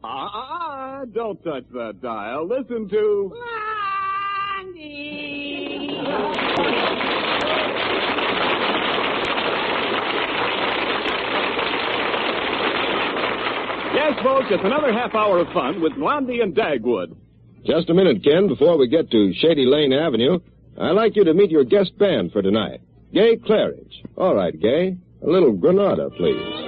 Don't touch that dial. Listen to... Blondie! Yes, folks, it's another half hour of fun with Blondie and Dagwood. Just a minute, Ken, before we get to Shady Lane Avenue. I'd like you to meet your guest band for tonight. Gay Claridge. All right, Gay. A little Granada, please.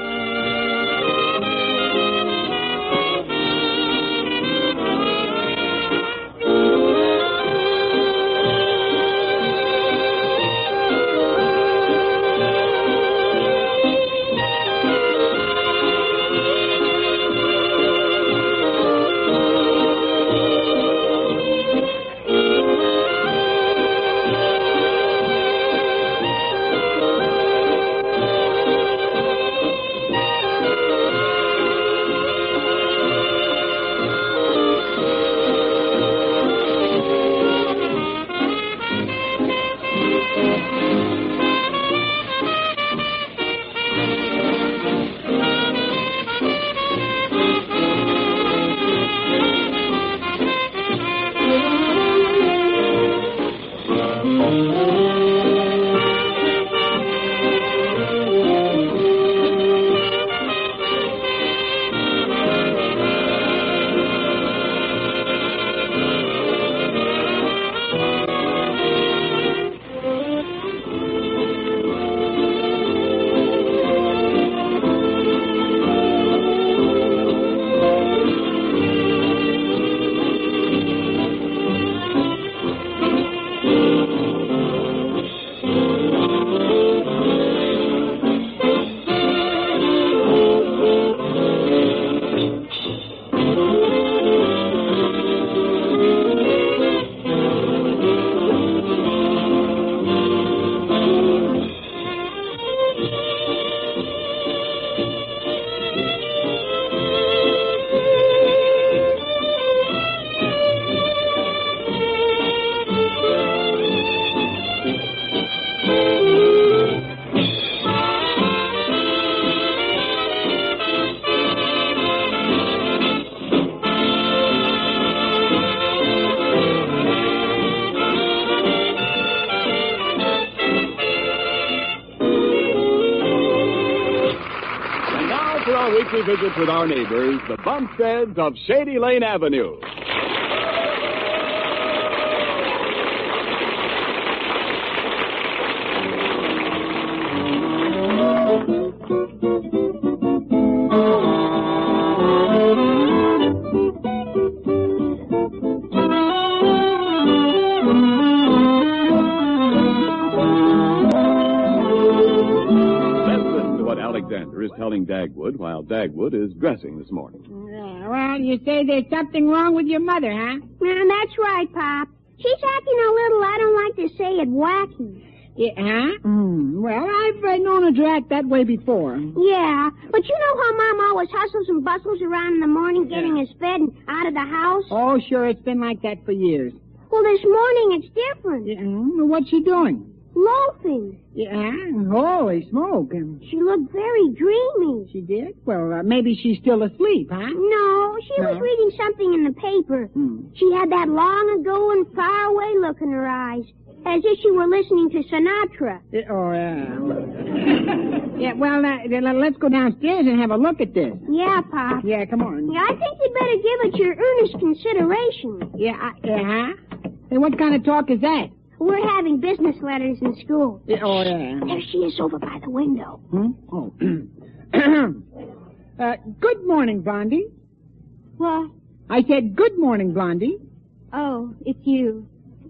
Weekly visits with our neighbors, the Bumsteads of Shady Lane Avenue. Alexander is telling Dagwood while Dagwood is dressing this morning. Well, you say there's something wrong with your mother, huh? That's right, Pop. She's acting a little, I don't like to say it, wacky. Yeah, huh? Well, I've known her to act that way before. Yeah, but you know how Mom always hustles and bustles around in the morning getting us fed and out of the house? Oh, sure, it's been like that for years. Well, this morning it's different. Yeah, what's she doing? Loafing. Yeah, holy smoke. She looked very dreamy. She did? Well, maybe she's still asleep, huh? No, she was reading something in the paper. She had that long ago and far away look in her eyes, as if she were listening to Sinatra. Oh, yeah. Yeah, well, let's go downstairs and have a look at this. Yeah, Pop. Yeah, come on. Yeah, I think you'd better give it your earnest consideration. Yeah, huh? Hey, what kind of talk is that? We're having business letters in school. Oh, yeah. There she is over by the window. Oh. Good morning, Blondie. What? I said good morning, Blondie. Oh, it's you.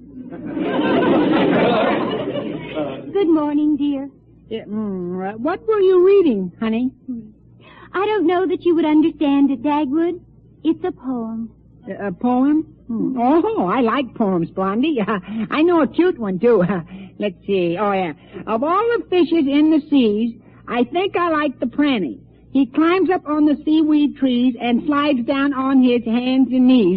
Good morning, dear. Yeah, what were you reading, honey? I don't know that you would understand it, Dagwood. It's a poem. A poem? Oh, I like poems, Blondie. I know a cute one, too. Let's see. Oh, yeah. Of all the fishes in the seas, I think I like the pranny. He climbs up on the seaweed trees and slides down on his hands and knees.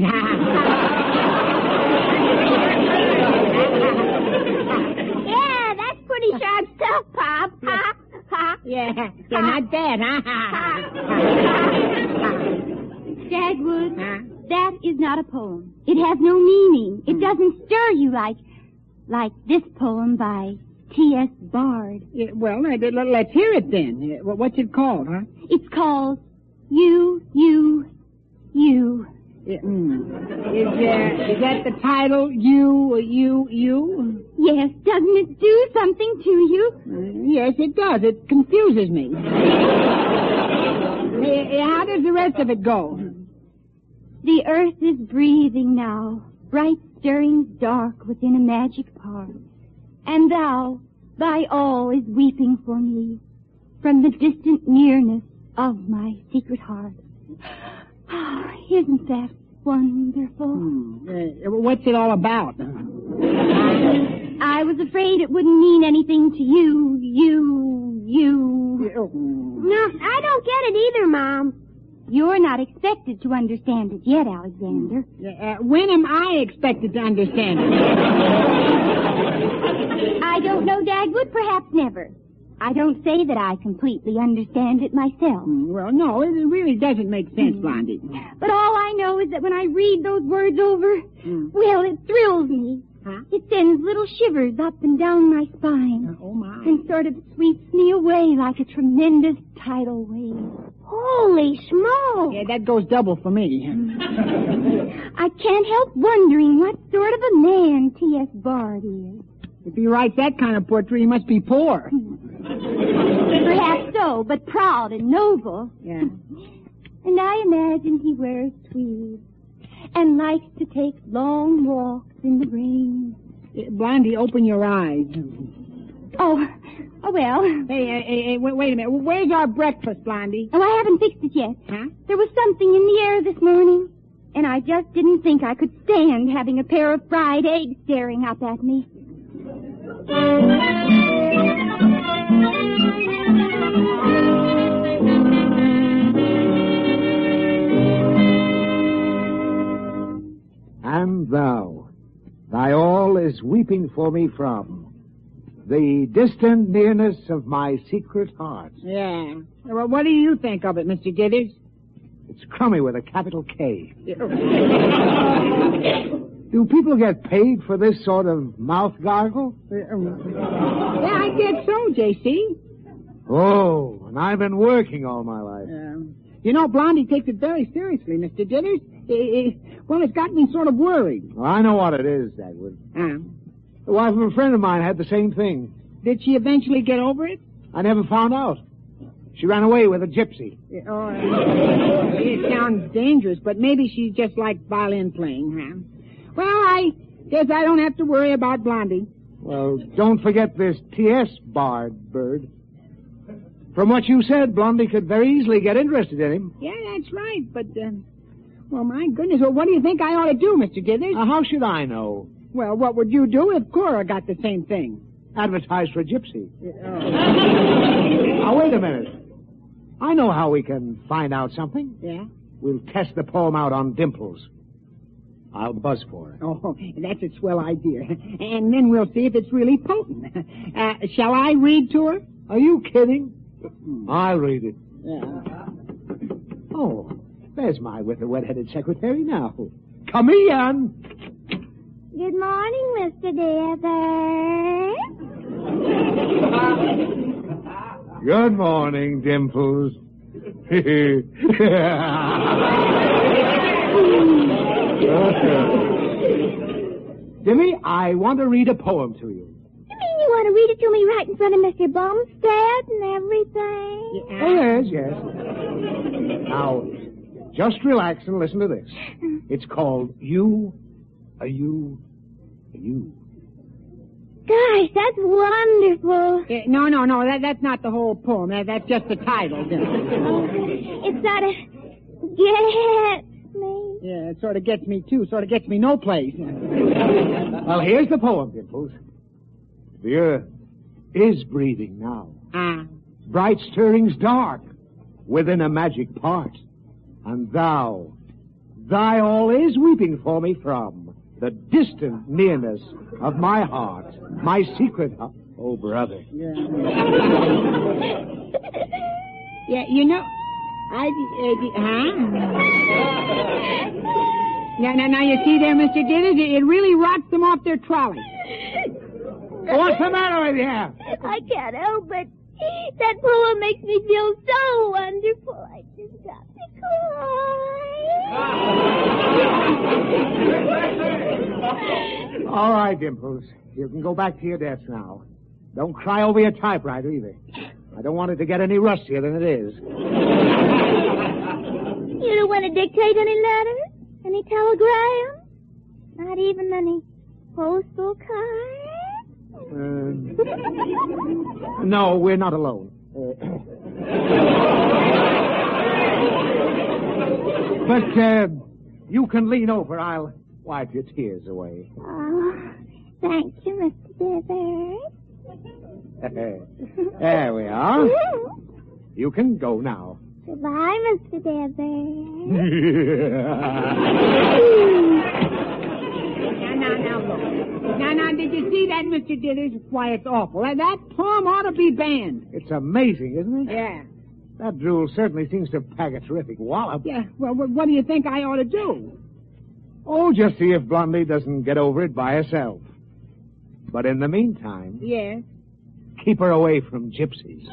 Yeah, that's pretty sharp stuff, Pop. Yeah, not bad, huh? Dagwood, Huh? that is not a poem. It has no meaning. It doesn't stir you like this poem by T.S. Bard. Yeah, well, let's hear it then. What's it called, huh? It's called You. Yeah, Is that the title? You? Yes, doesn't it do something to you? Yes, it does. It confuses me. How does the rest of it go? The earth is breathing now, bright stirrings dark within a magic part. And thou, thy all is weeping for me, from the distant nearness of my secret heart. Isn't that wonderful? What's it all about? I was afraid it wouldn't mean anything to you. No, I don't get it either, Mom. You're not expected to understand it yet, Alexander. When am I expected to understand it? I don't know, Dagwood, perhaps never. I don't say that I completely understand it myself. Well, no, it really doesn't make sense, Blondie. But all I know is that when I read those words over, well, it thrills me. Huh? It sends little shivers up and down my spine. Oh, my. And sort of sweeps me away like a tremendous tidal wave. Holy smoke! Yeah, that goes double for me. I can't help wondering what sort of a man T.S. Bard is. If he writes that kind of poetry, he must be poor. Perhaps so, but proud and noble. Yeah. And I imagine he wears tweed and likes to take long walks in the rain. Blondie, open your eyes. Oh, well. Hey, wait a minute. Where's our breakfast, Blondie? Oh, I haven't fixed it yet. Huh? There was something in the air this morning, and I just didn't think I could stand having a pair of fried eggs staring up at me. And thou, thy all is weeping for me from the distant nearness of my secret heart. Yeah. Well, what do you think of it, Mr. Dithers? It's crummy with a capital K. Do people get paid for this sort of mouth gargle? Yeah, I guess so, J.C. Oh, and I've been working all my life. You know, Blondie takes it very seriously, Mr. Dithers. Well, it's got me sort of worried. Well, I know what it is, Dagwood. The wife of a friend of mine had the same thing. Did she eventually get over it? I never found out. She ran away with a gypsy. It sounds dangerous, but maybe she just liked violin playing, huh? Well, I guess I don't have to worry about Blondie. Well, don't forget this T.S. Bard, Bird. From what you said, Blondie could very easily get interested in him. Yeah, that's right, but, well, my goodness, well, what do you think I ought to do, Mr. Dithers? How should I know? Well, what would you do if Cora got the same thing? Advertise for a gypsy. Now, wait a minute. I know how we can find out something. Yeah? We'll test the poem out on Dimples. I'll buzz for her. Oh, that's a swell idea. And then we'll see if it's really potent. Shall I read to her? Are you kidding? I'll read it. Yeah. Oh, there's my wet-headed secretary now. Come in. Good morning, Mr. Dithers. Good morning, Dimples. Dimmy, I want to read a poem to you. You mean you want to read it to me right in front of Mr. Bumstead and everything? Oh, yes. Now, just relax and listen to this. It's called You, a You, a You. Gosh, that's wonderful. No, that's not the whole poem. That's just the title. It's sort of get me. Yeah, it sort of gets me, too. Sort of gets me no place. Well, here's the poem, Dimples. The earth is breathing now. Bright stirrings dark within a magic part. And thou, thy all is weeping for me from the distant nearness of my heart, my secret heart. Oh, brother. Yeah, you know, Yeah, now you see there, Mr. Dithers, it really rots them off their trolley. What's the matter with you? I can't help it. That poem makes me feel so wonderful. I just got to cry. All right, Dimples. You can go back to your desk now. Don't cry over your typewriter either. I don't want it to get any rustier than it is. You don't want to dictate any letters? Any telegrams? Not even any postal cards? No, we're not alone. But you can lean over. I'll wipe your tears away. Oh, thank you, Mr. Dithers. There we are. You can go now. Goodbye, Mr. Dithers. Now, look. Now, did you see that, Mr. Dithers? Why, it's awful. That poem ought to be banned. It's amazing, isn't it? Yeah. That drool certainly seems to pack a terrific wallop. Yeah, well, what do you think I ought to do? Oh, just see if Blondie doesn't get over it by herself. But in the meantime... Yeah. Keep her away from gypsies.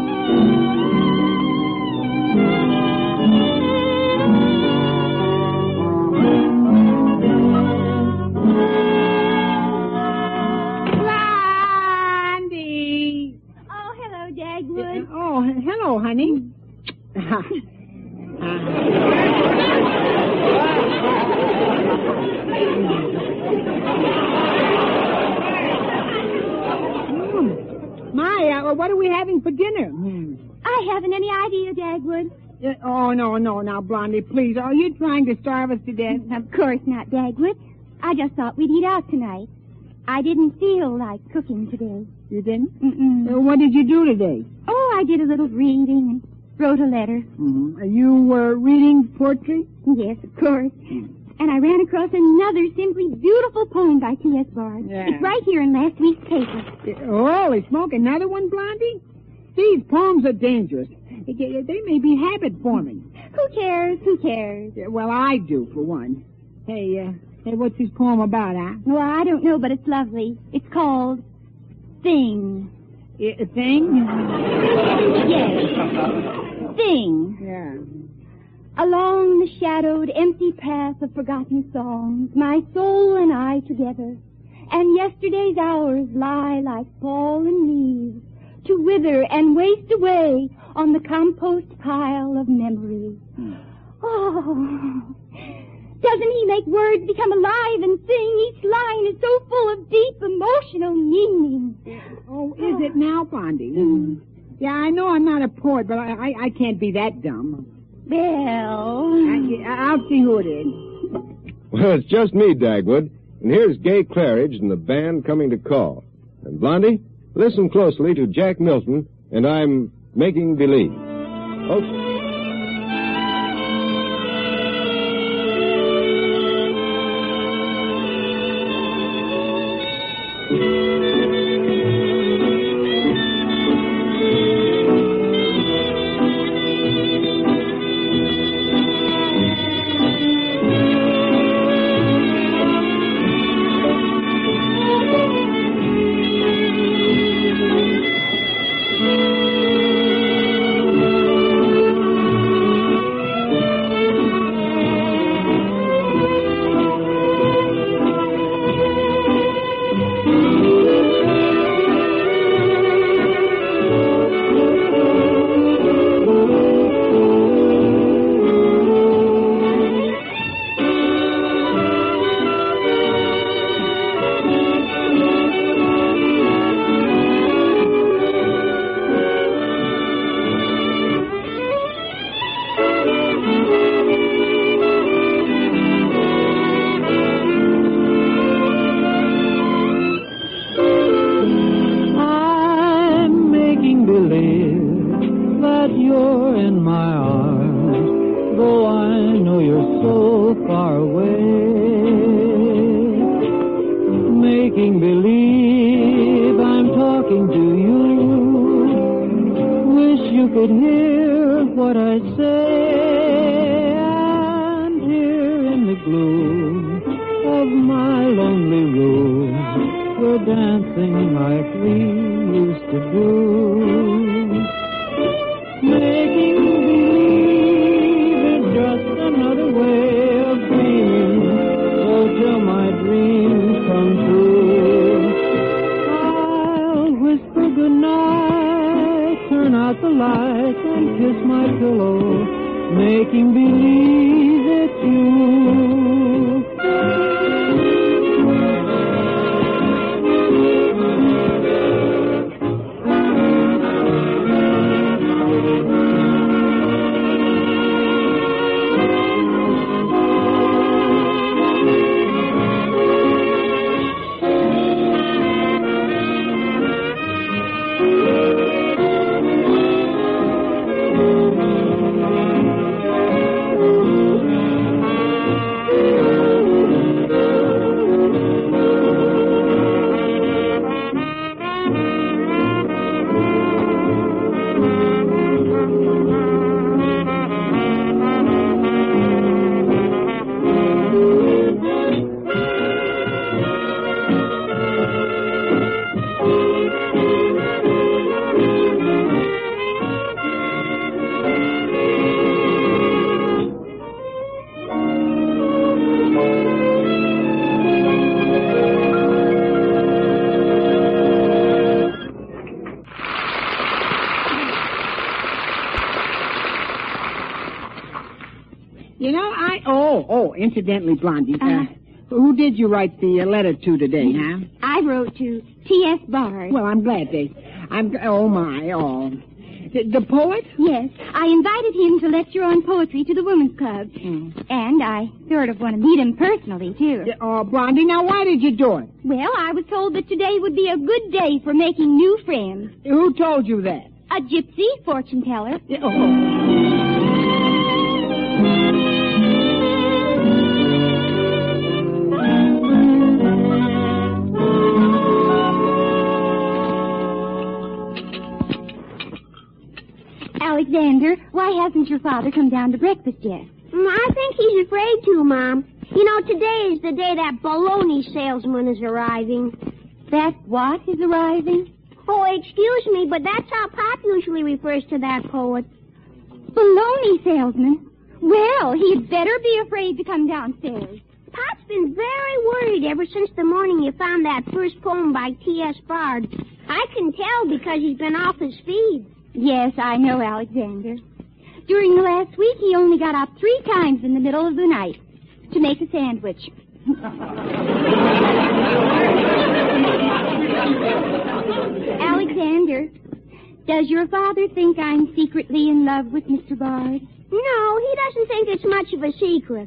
Blondie! Oh, hello, Dagwood. Oh, hello, honey. What are we having for dinner? I haven't any idea, Dagwood. Oh, no, now, Blondie, please. Are you trying to starve us to death? Of course not, Dagwood. I just thought we'd eat out tonight. I didn't feel like cooking today. You didn't? Mm-mm. What did you do today? Oh, I did a little reading and wrote a letter. Mm-hmm. You were reading poetry? Yes, of course. And I ran across another simply beautiful poem by T.S. Bard. Yeah. It's right here in last week's paper. Holy smoke, another one, Blondie? These poems are dangerous. They may be habit-forming. Who cares? Who cares? Well, I do, for one. Hey, what's this poem about, huh? Well, I don't know, but it's lovely. It's called Thing. Thing? Yes. Thing. Yeah. Along the shadowed, empty path of forgotten songs, my soul and I together, and yesterday's hours lie like fallen leaves, to wither and waste away on the compost pile of memories. Oh, doesn't he make words become alive and sing? Each line is so full of deep emotional meaning. Oh, is it now, Blondie? Yeah, I know I'm not a poet, but I can't be that dumb. Well... I'll see who it is. Well, it's just me, Dagwood. And here's Gay Claridge and the band coming to call. And Blondie, listen closely to Jack Milton, and I'm Making Believe. Okay. Making believe I'm talking to you. Wish you could hear what I say. And here in the gloom something like we used to do. Making believe is just another way of dreaming. So till my dreams come true, I'll whisper goodnight, turn out the lights and kiss my pillow, making believe it's you. Incidentally, Blondie, who did you write the letter to today, huh? I wrote to T.S. Bard. Well, I'm glad they... Oh, my, The poet? Yes. I invited him to lecture on poetry to the Women's Club. And I sort of want to meet him personally, too. Oh, Blondie, now why did you do it? Well, I was told that today would be a good day for making new friends. Who told you that? A gypsy fortune teller. Alexander, why hasn't your father come down to breakfast yet? I think he's afraid to, Mom. You know, today is the day that baloney salesman is arriving. That what is arriving? Oh, excuse me, but that's how Pop usually refers to that poet. Baloney salesman? Well, he'd better be afraid to come downstairs. Pop's been very worried ever since the morning you found that first poem by T.S. Bard. I can tell because he's been off his feed. Yes, I know, Alexander. During the last week, he only got up 3 times in the middle of the night to make a sandwich. Alexander, does your father think I'm secretly in love with Mr. Bard? No, he doesn't think it's much of a secret.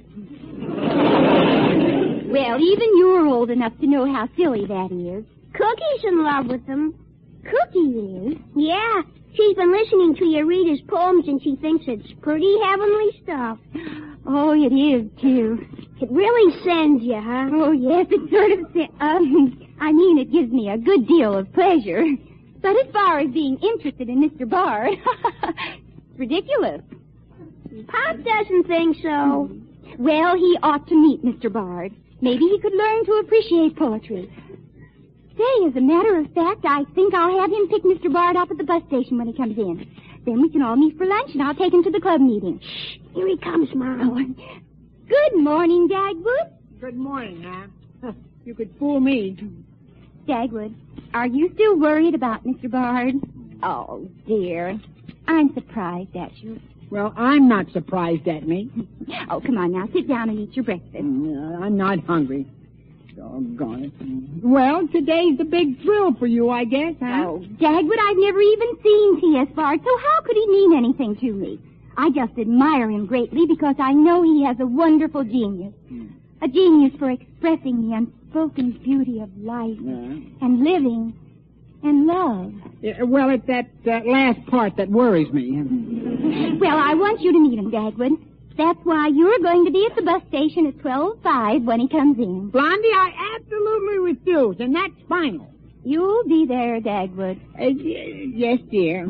Well, even you're old enough to know how silly that is. Cookie's in love with him. Cookie is? Yeah. She's been listening to you read his poems, and she thinks it's pretty heavenly stuff. Oh, it is, too. It really sends you, huh? Oh, yes, it sort of... it gives me a good deal of pleasure. But as far as being interested in Mr. Bard, it's ridiculous. Pop doesn't think so. Well, he ought to meet Mr. Bard. Maybe he could learn to appreciate poetry. Say, as a matter of fact, I think I'll have him pick Mr. Bard up at the bus station when he comes in. Then we can all meet for lunch, and I'll take him to the club meeting. Shh, here he comes, Mom. Oh, good morning, Dagwood. Good morning, huh? You could fool me. Dagwood, are you still worried about Mr. Bard? Oh, dear. I'm surprised at you. Well, I'm not surprised at me. Oh, come on now. Sit down and eat your breakfast. I'm not hungry. Doggone it. Well, today's the big thrill for you, I guess, huh? Oh, Dagwood, I've never even seen T.S. Bard, so how could he mean anything to me? I just admire him greatly because I know he has a wonderful genius. A genius for expressing the unspoken beauty of life and living and love. Well, it's that last part that worries me. Well, I want you to meet him, Dagwood. That's why you're going to be at the bus station at 12:05 when he comes in. Blondie, I absolutely refuse, and that's final. You'll be there, Dagwood. Yes, dear.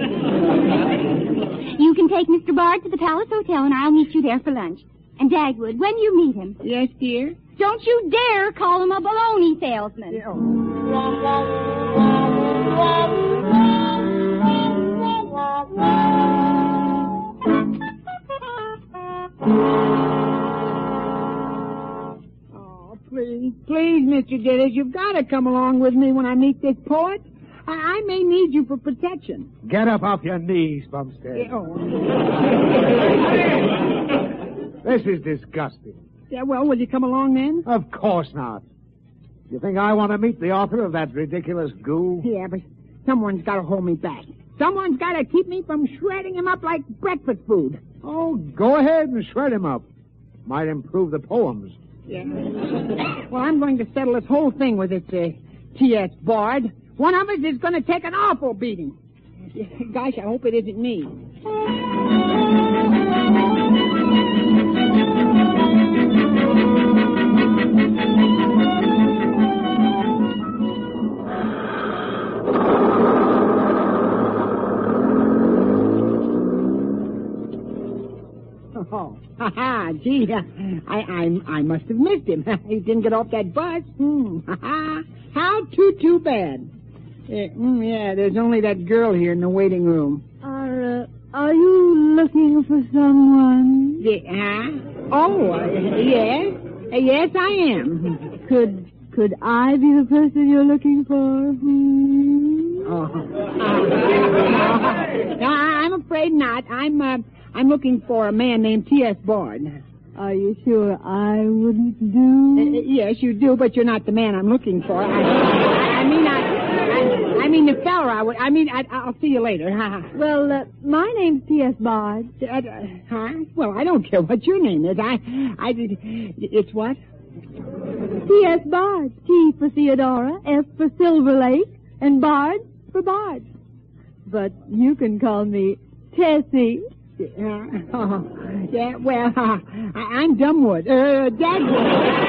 You can take Mr. Bard to the Palace Hotel, and I'll meet you there for lunch. And Dagwood, when you meet him... Yes, dear? Don't you dare call him a baloney salesman. Oh, please, Mr. Dithers, you've got to come along with me when I meet this poet. I may need you for protection. Get up off your knees, Bumstead. This is disgusting. Yeah, well, will you come along then? Of course not. You think I want to meet the author of that ridiculous goo? Yeah, but someone's got to hold me back. Someone's got to keep me from shredding him up like breakfast food. Oh, go ahead and shred him up. Might improve the poems. Yeah. Well, I'm going to settle this whole thing with this T.S. Bard. One of us is going to take an awful beating. Gosh, I hope it isn't me. Oh, ha-ha, gee, I must have missed him. He didn't get off that bus. Ha-ha, how too bad. Yeah, there's only that girl here in the waiting room. Are you looking for someone? Yeah, yes. Yes, I am. Could I be the person you're looking for? No, I'm afraid not. I'm looking for a man named T.S. Bard. Are you sure I wouldn't do? Yes, you do, but you're not the man I'm looking for. I mean the fella I would... I'll see you later. Well, my name's T.S. Bard. Huh? Well, I don't care what your name is. It's what? T.S. Bard. T for Theodora, S for Silver Lake, and Bard for Bard. But you can call me Tessie. Yeah, well, I'm Dumbwood. Dagwood.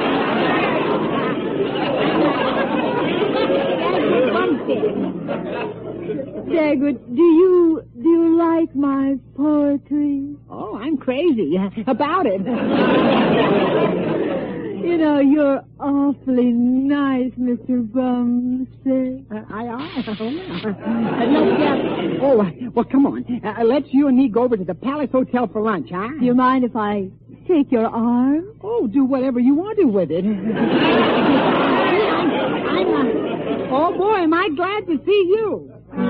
Dagwood, do you like my poetry? Oh, I'm crazy about it. You know, you're awfully nice, Mr. Bumstead. I are. Well, come on. Let's you and me go over to the Palace Hotel for lunch, huh? Do you mind if I take your arm? Oh, do whatever you want to with it. Oh, boy, am I glad to see you.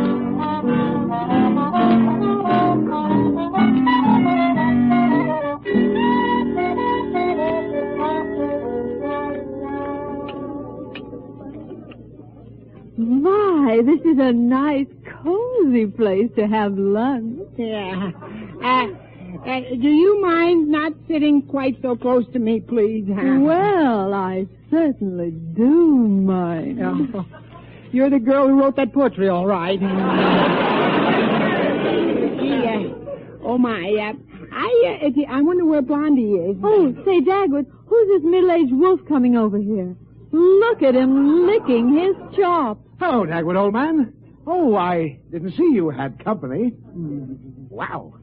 My, this is a nice, cozy place to have lunch. Yeah. Do you mind not sitting quite so close to me, please? Well, I certainly do mind. Oh, you're the girl who wrote that poetry, all right. Oh, my. I wonder where Blondie is. Oh, say, Dagwood, who's this middle-aged wolf coming over here? Look at him licking his chops. Hello, Dagwood, old man. Oh, I didn't see you had company. Wow.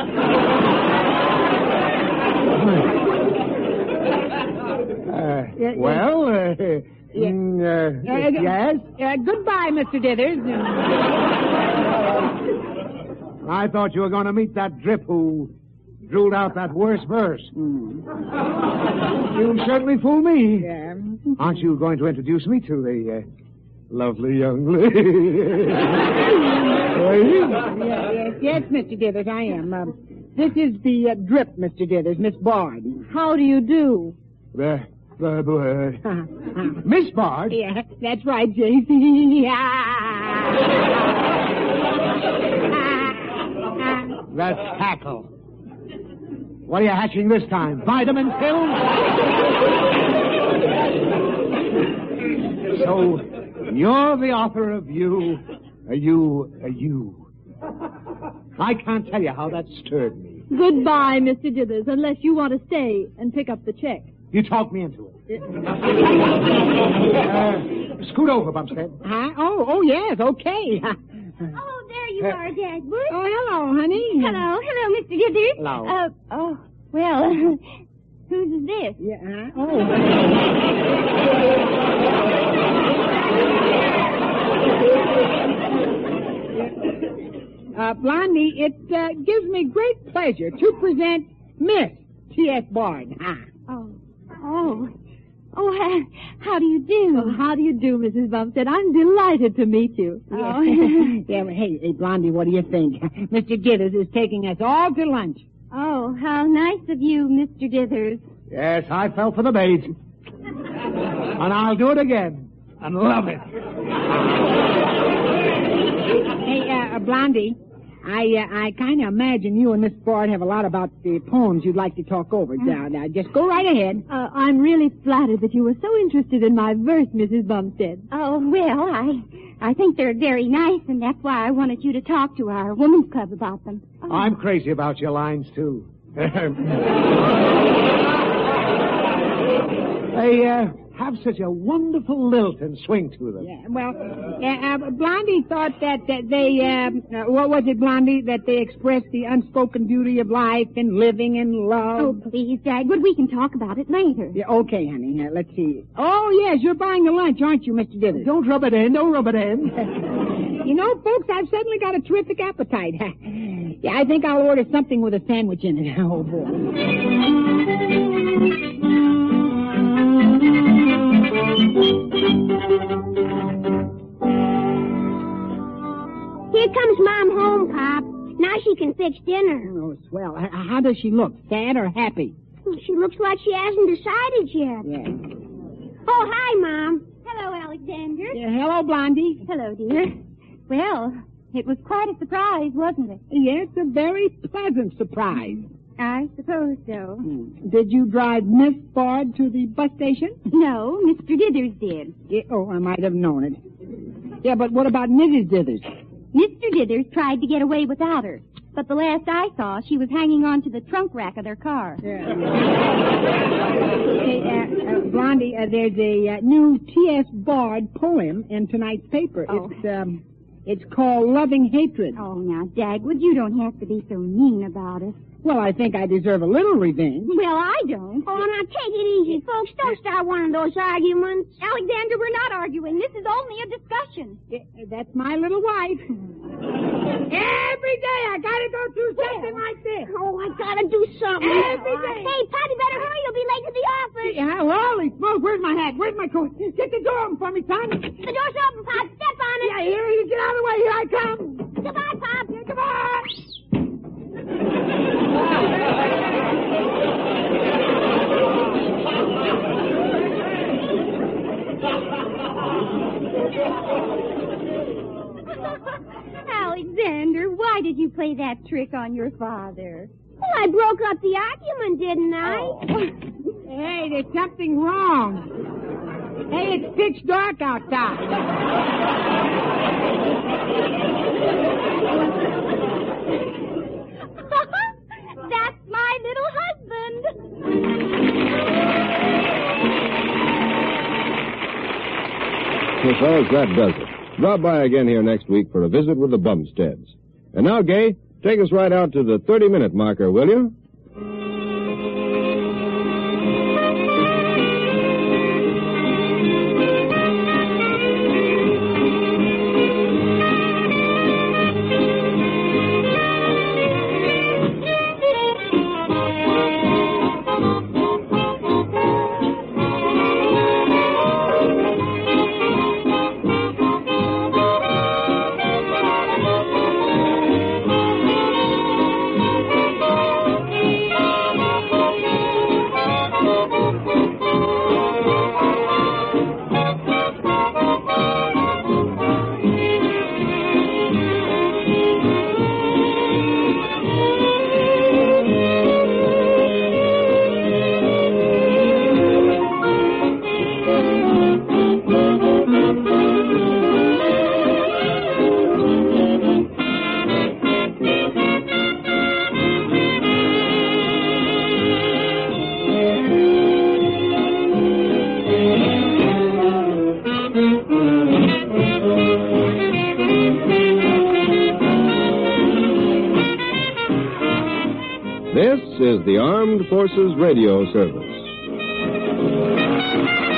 Yes? Goodbye, Mr. Dithers. I thought you were going to meet that drip who drooled out that worst verse. You certainly fooled me. Yeah. Aren't you going to introduce me to the lovely young lady? Yes, Mr. Dithers, I am. This is the drip, Mr. Dithers, Miss Bard. How do you do? Miss Bard? Yeah, that's right, J.C. That's hackle. What are you hatching this time? Vitamin pills? So, you're the author of You. I can't tell you how that stirred me. Goodbye, Mr. Dithers, unless you want to stay and pick up the check. You talked me into it. Scoot over, Bumstead. Huh? Oh, yes, okay. Oh, there you are, Dagwood. Oh, hello, honey. Hello, Mr. Dithers. Hello. Well, Whose is this? Yeah, Blondie, it gives me great pleasure to present Miss T.S. Bard. How do you do? Oh, how do you do, Mrs. Bumstead? I'm delighted to meet you. Oh. Yeah, well, hey, Blondie, what do you think? Mr. Dithers is taking us all to lunch. Oh, how nice of you, Mr. Dithers. Yes, I fell for the bait. And I'll do it again. And love it. Hey, Blondie, I kind of imagine you and Miss Bard have a lot about the poems you'd like to talk over. Now, just go right ahead. I'm really flattered that you were so interested in my verse, Mrs. Bumstead. Oh, well, I think they're very nice, and that's why I wanted you to talk to our women's club about them. Oh. I'm crazy about your lines, too. They have such a wonderful lilt and swing to them. Yeah, well, Blondie thought that they, what was it, Blondie, that they expressed the unspoken beauty of life and living and love? Oh, please, Dagwood, we can talk about it later. Yeah, okay, honey. Let's see. Oh, yes, you're buying the lunch, aren't you, Mr. Dithers? Don't rub it in. Don't rub it in. You know, folks, I've suddenly got a terrific appetite. Yeah, I think I'll order something with a sandwich in it. Oh, boy. Here comes Mom home, Pop. Now she can fix dinner. Oh, swell. How does she look? Sad or happy? She looks like she hasn't decided yet. Yeah. Oh, hi, Mom. Hello, Alexander. Yeah, hello, Blondie. Hello, dear. Well, it was quite a surprise, wasn't it? Yes, a very pleasant surprise. I suppose so. Did you drive Miss Bard to the bus station? No, Mr. Dithers did. Yeah, I might have known it. Yeah, but what about Mrs. Dithers? Mr. Dithers tried to get away without her, but the last I saw, she was hanging on to the trunk rack of their car. Yeah. Hey, Blondie, there's a new T.S. Bard poem in tonight's paper. Oh. It's called Loving Hatred. Oh, now, Dagwood, you don't have to be so mean about it. Well, I think I deserve a little revenge. Well, I don't. Oh, now take it easy, folks. Don't start one of those arguments. Alexander, we're not arguing. This is only a discussion. That's my little wife. Every day I gotta go through something like this. Oh, I gotta do something. Every day. Hey, Pop, you better hurry. You'll be late to the office. Yeah, holy smoke. Where's my hat? Where's my coat? Get the door open for me, son. The door's open, Pop. Step on it. Yeah, here you get out of the way. Here I come. Goodbye, Pop. Goodbye. Alexander, why did you play that trick on your father? Well, I broke up the argument, didn't I? Oh. Hey, there's something wrong. Hey, it's pitch dark outside. That's my little husband. Well, fellas, that does it. Drop by again here next week for a visit with the Bumsteads. And now, Gay, take us right out to the 30-minute marker, will you? the Armed Forces Radio Service.